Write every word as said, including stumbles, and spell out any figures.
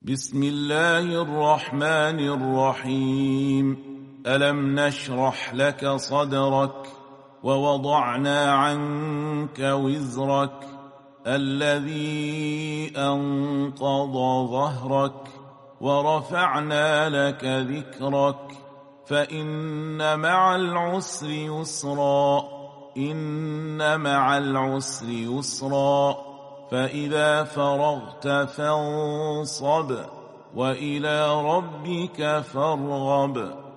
بسم الله الرحمن الرحيم. ألم نشرح لك صدرك ووضعنا عنك وزرك الذي أنقض ظهرك ورفعنا لك ذكرك فإن مع العسر يسرا إن مع العسر يسرا فإذا فرغت فانصب وإلى ربك فارغب.